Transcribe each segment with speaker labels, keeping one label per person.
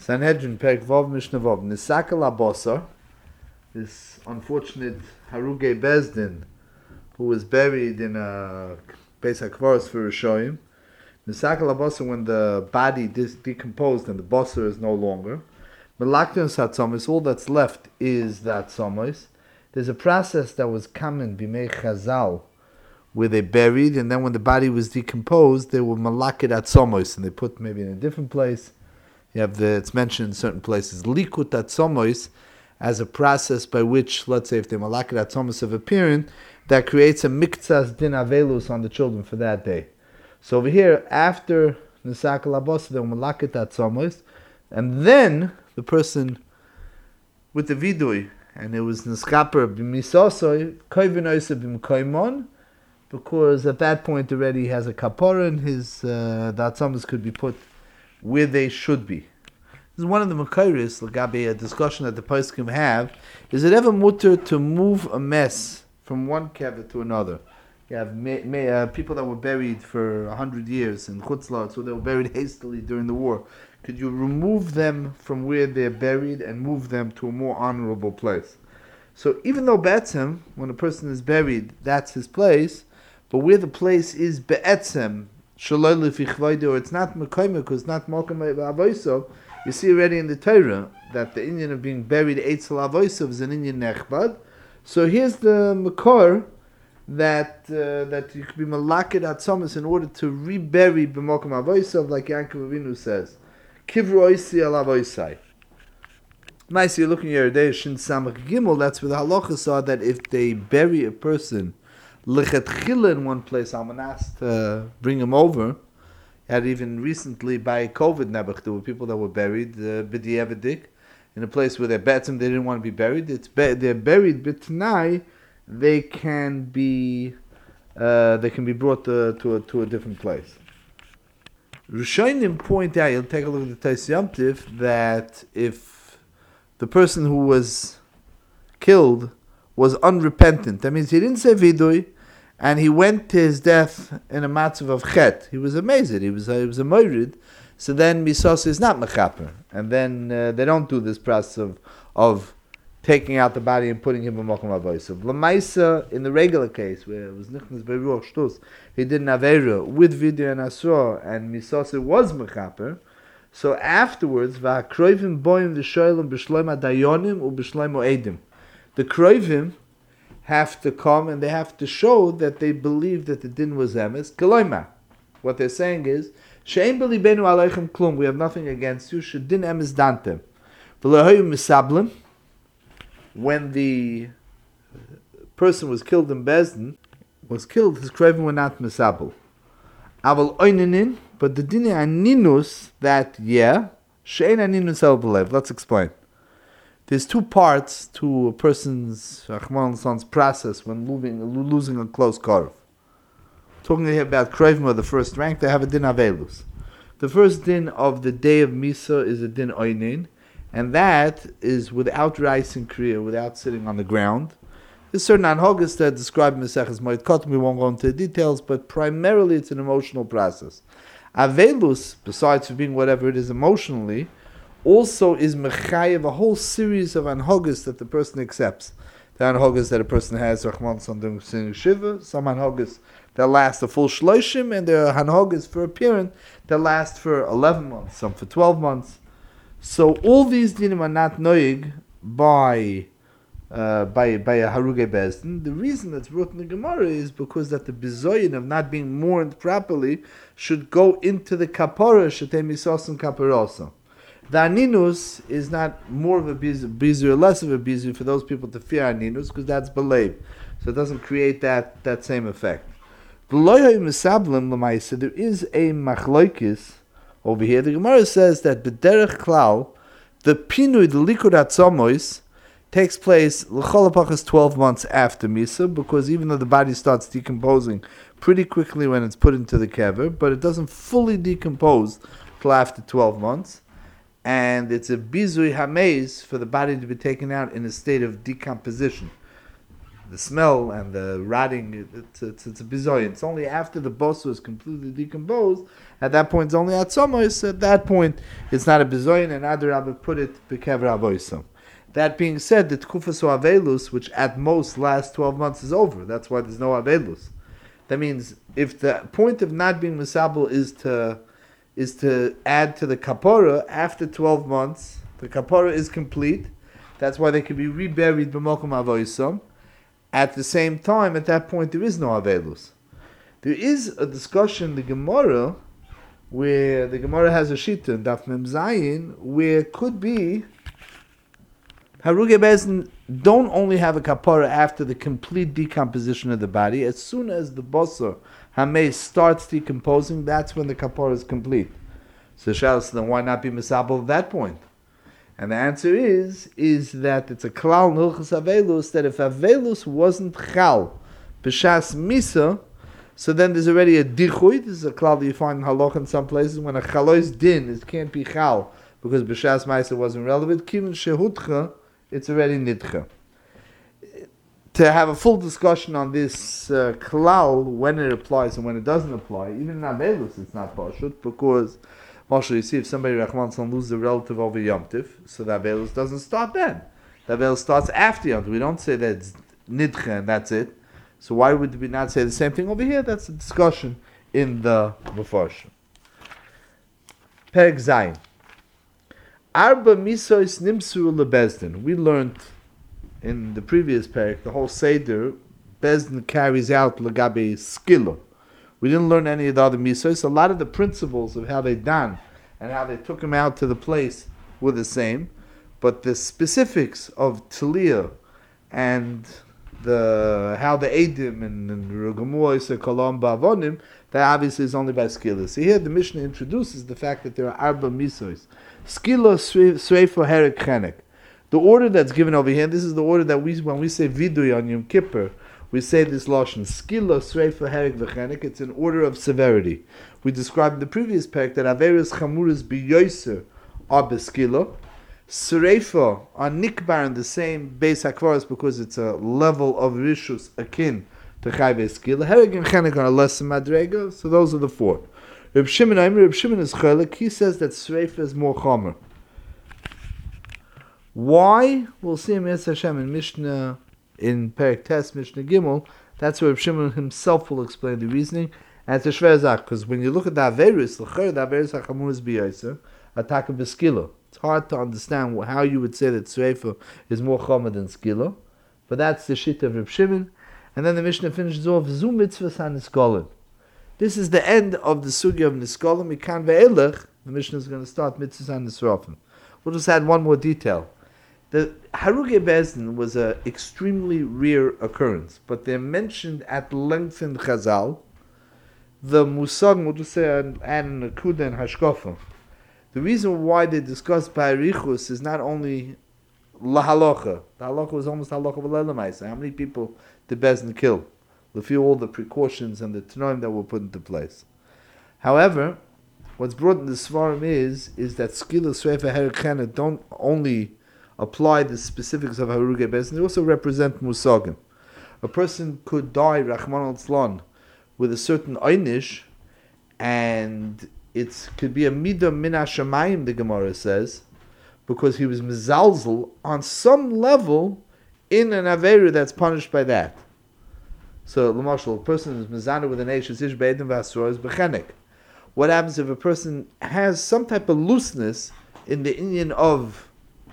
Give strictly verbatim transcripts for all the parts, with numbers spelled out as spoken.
Speaker 1: Sanhedrin, Perek Vav, Mishnah Vav. Nisakel Abosar, this unfortunate Haruge Bezdin, who was buried in a Beis HaKvaros for Rishoyim. Nisakel Abosar, when the body dis- decomposed and the Bosar is no longer. Melakton Satzomis, all that's left is that Tzomos. There's a process that was common, Bimei Chazal, where they buried, and then when the body was decomposed, they were malakid atzomos, and they put maybe in a different place. You have the, it's mentioned in certain places, likut atzomos, as a process by which, let's say, if they malakid atzomos of a parent, that creates a miktsas din avelus on the children for that day. So over here, after nisakal abos, they were malakid atzomos, and then the person with the vidui, and it was niskaper b'misosoy koivin oisa b'mkoimon, because at that point already he has a kapora and his uh, the atzamas could be put where they should be. This is one of the makairis, Lagabe, a discussion that the poskim have. Is it ever mutter to move a mess from one kever to another? You have may, may, uh, people that were buried for a hundred years in Chutzlar, so they were buried hastily during the war. Could you remove them from where they're buried and move them to a more honorable place? So even though Be'etzem, when a person is buried, that's his place, but where the place is be'etzem, shaloi lefi chvaydo, or it's not mekayme, because it's not malkam avoisov, you see already in the Torah that the Indian of being buried eitzel avoisov is an Indian nechbad. So here's the makor that uh, that you could be malakid atzomis in order to rebury b'malkam avoisov, like Yankov Avinu says, kivru oisi al avoisai. Nice, you're looking here today, Shin Samach Gimel, that's where the halachas are that if they bury a person lechatchila in one place, I'm asked to bring him over. Had even recently by COVID nebuch, there were people that were buried uh, b'di'evadik in a place where they're betzim, they didn't want to be buried. It's be- they're buried b'tnai, they can be uh, they can be brought to to a, to a different place. Rishonim point out, you'll take a look at the Tais Yom Tif, that if the person who was killed was unrepentant, that means he didn't say vidui, and he went to his death in a matzav of chet. He was amazed. He was a, he was a moirid. So then misos is not mechaper, and then uh, they don't do this process of of taking out the body and putting him in makom avosav. Lamaisa, in the regular case where it was nichnas beruach shtus, he did an avera with vidui and asur, and misos was mechaper. So afterwards, va'akroivim boim v'shoilim b'shloim adayonim u b'shloim oedim. The kroivim have to come and they have to show that they believe that the din was emes. Koloima. What they're saying is, she'en b'libenu aleichem klum, we have nothing against you, she'din emes dantem. V'lehoyu misablim, when the person was killed in Bezdin, was killed, his kroivim were not misabel. Aval oininin, but the din aninus, that, yeah, she'en aninus el b'lev. Let's explain. There's two parts to a person's son's process when losing, losing a close karv. Talking here about Krevim of the first rank, they have a din avelus. The first din of the day of Misa is a din oinin, and that is without rice and kriya, without sitting on the ground. There's certain anhogas that describe Mesechus Moed Katan, we won't go into the details, but primarily it's an emotional process. Avelus, besides for being whatever it is emotionally, also is mechayev a whole series of anhogas that the person accepts. The anhogas that a person has, Rachman Sandung Sing Shiva, some anhogas that last a full shloshim, and there are anhogas for a parent that last for eleven months, some for twelve months. So all these dinim are not noig by uh, by by a haruge bezdin. The reason that's brought in the Gemara is because that the bizoyin of not being mourned properly should go into the kapara shetem misosim kaparosa. The aninus is not more of a bizu or less of a bizu for those people to fear aninus, because that's believed. So it doesn't create that, that same effect. There is a machloikis over here. The Gemara says that b'derech klal, the pinui, the likud atzomois, takes place l'chol hapachas twelve months after Misa, because even though the body starts decomposing pretty quickly when it's put into the kever, but it doesn't fully decompose till after twelve months. And it's a bizui hamez for the body to be taken out in a state of decomposition. the smell and the rotting, it's, it's, it's a bizoy. It's only after the bosso is completely decomposed, at that point it's only atzomos, at that point it's not a bizoy, and Adar Rabbi put it bekever avoisam. That being said, the tkufas o avelus, which at most lasts twelve months, is over. That's why there's no avelus. That means if the point of not being misabel is to is to add to the kapora after twelve months, the kapora is complete. That's why they can be reburied b'mokum avoisam. At the same time, at that point, there is no avelus. There is a discussion in the Gemara where the Gemara has a shita, Daf Mem Zayin, where it could be Harugei Bezdin don't only have a kapara after the complete decomposition of the body. As soon as the basar hamei starts decomposing, that's when the kapara is complete. So Shalos, then why not be misabel at that point? And the answer is, is that it's a klal nilchus avelus, that if avelus wasn't chal b'shas misa, so then there's already a dichui. This is a klal that you find in halach in some places, when a chalois din, it can't be chal, because b'shas misa wasn't relevant. Kivin shehutcha, it's already nidcha. To have a full discussion on this uh, klal, when it applies and when it doesn't apply, even in avelus it's not pashut, because Marshall, you see, if somebody Rahman San loses a relative over Yom Tiv, so the Avelus doesn't start then. The Avelus starts after Yom Tiv. We don't say that it's Nidcha and that's it. So why would we not say the same thing over here? That's a discussion in the Mefarshim. Perek Zayin. Arba Misois Nimsuru LeBezdin. We learned in the previous Perek, the whole Seder, Bezdin carries out Legabe Skilo. We didn't learn any of the other misos. A lot of the principles of how they done and how they took him out to the place were the same, but the specifics of Talia and the how the Edim and Rugamois Kolam Bavonim, that obviously is only by Skila. So here the Mishnah introduces the fact that there are Arba misos. Skila Sreifa Herek Chenek. The order that's given over here, this is the order that we, when we say Vidui on Yom Kippur, we say this lashon skila sreifa herek v'chenek. It's an order of severity. We described in the previous parak that averis chamuras biyoser are beskila. Sreifa are nikbar in the same base hakvaros because it's a level of rishus akin to chayve skila. Herek and chenek are less than madrega. So those are the four. Reb Shimon, Reb Shimon is chaylik. He says that sreifa is more chomer. Why? We'll see him Yetz Hashem in Mishnah. In Perek Tes Mishnah Gimel, that's where Reb Shimon himself will explain the reasoning. And it's a shver zak, because when you look at the Averis, the Averis HaChamur is B'yoser, Ataka B'skila. It's hard to understand how you would say that Sreifa is more Chomer than Skila, but that's the shit of Reb Shimon. And then the Mishnah finishes off, Zu Mitzvahs HaNiskolim. This is the end of the Sugya of Niskolim. Mikan Ve'elech, the Mishnah is going to start Mitzvahs HaNisrofim. We'll just add one more detail. The Harugei Bezdin was an extremely rare occurrence, but they're mentioned at length in Chazal. The Musag, we'll just say, and Nakuda and Hashkofa. The reason why they discuss Ba'arichus is not only La Halacha. The Halacha was almost Halacha V'Lelamaisa. How many people did Bezdin kill? With all the precautions and the Tanoim that were put into place. However, what's brought in the Svarim is, is that Skila Sreifa Herek don't only apply the specifics of Harugei Bezdin, they also represent Musagim. A person could die, Rachman al-Tzlan, with a certain einish, and it could be a midah min hashamayim, the Gemara says, because he was mezalzel on some level in an aveira that's punished by that. So, l'mashal, a person is mezana with an eish, ish be'edim v'asura is b'chenek. What happens if a person has some type of looseness in the Indian of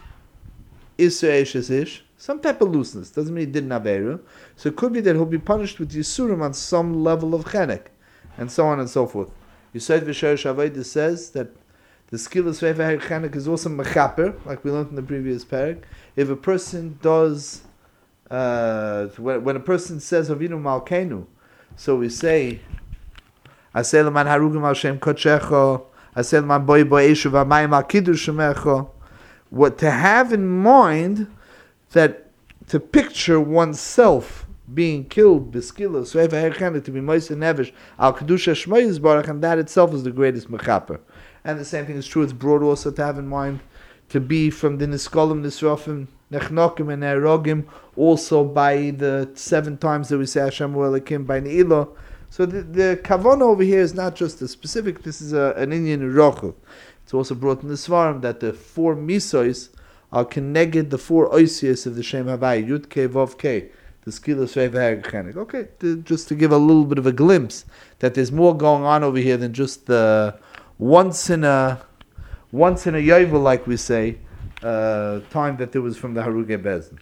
Speaker 1: Ish, some type of looseness, doesn't mean he didn't have Aveira. So it could be that he'll be punished with Yisurim on some level of Chenek, and so on and so forth. Yisrael V'Sherish Avodah says that the skill of Sreifa Chenek is also Mechaper, like we learned in the previous parak. If a person does, uh, when, when a person says Avinu Malkeinu, so we say, Aseh l'man harugim al shem kodshecho, Aseh l'man boi boi eshu v'amayim al kiddush shemecho. What to have in mind, that to picture oneself being killed b'skila, so if I had to be moist and nevish al kedusha shmoyis barach, and that itself is the greatest mechaper. And the same thing is true. It's broad also to have in mind to be from the niskolim nisrofim nechnokim and erogim, also by the seven times that we say Hashem Elokim by Ne'ilah. So the, the kavanah over here is not just a specific, this is a, an Indian rochel. It's also brought in the Svarim that the four misos are connected the four oisios of the Shem Havai, Yud Ke Vav Ke, the Skilas Vehagachanik. Okay, to, just to give a little bit of a glimpse that there's more going on over here than just the once in a once in a yovel, like we say, uh, time that there was from the Harugei Bezdin.